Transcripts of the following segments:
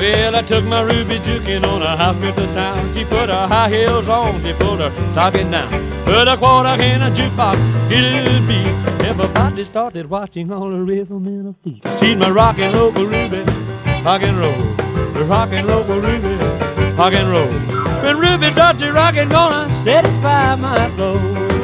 Well, I took my Ruby juking on a house trip to town. She put her high heels on, she pulled her stocking down. Put a quarter in a jukebox, get a little beat. Everybody started watching all the rhythm in her feet. She's my rockin' local Ruby, rock and roll. The rockin' local Ruby, rock and roll. When Ruby starts to rockin', gonna satisfy my soul.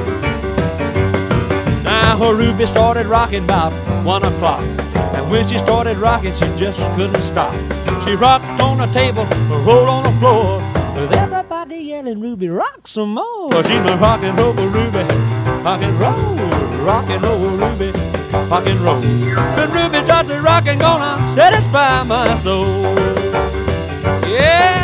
Now her Ruby started rocking about 1 o'clock. And when she started rocking, she just couldn't stop. She rocked on the table, rolled on the floor, with everybody yelling, Ruby, rock some more. She's my rock and roll Ruby, rock and roll Ruby, rock and roll. When Ruby starts to rockin', gonna satisfy my soul. Yeah!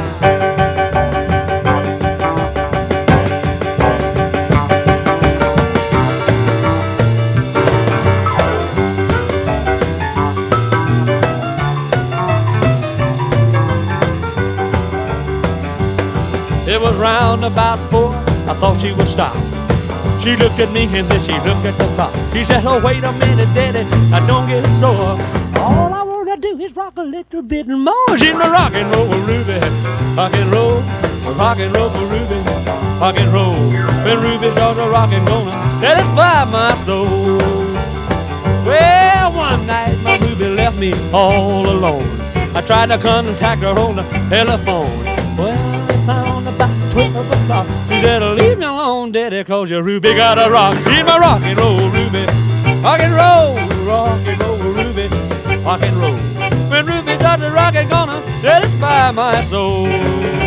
It was round about 4, I thought she would stop. She looked at me and then she looked at the clock. She said, oh, wait a minute, Daddy, I don't get sore. All I want to do is rock a little bit more. She's my rock and roll Ruby, rock and roll Ruby, rock and roll. When Ruby starts to rockin', gonna satisfy my soul. Well, one night my Ruby left me all alone. I tried to contact her on the telephone. Well, I found about 12 o'clock. She said, leave me alone, Daddy, cause your Ruby got a rock. She's my rock and roll Ruby, rock and roll Ruby, rock and roll. When Ruby starts to rock, it's gonna satisfy my soul.